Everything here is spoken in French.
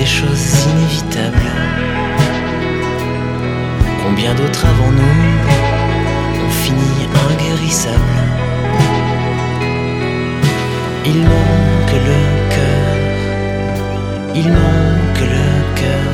des choses inévitables. Combien d'autres avant nous ont fini inguérissables. Il manque le cœur, il manque le cœur.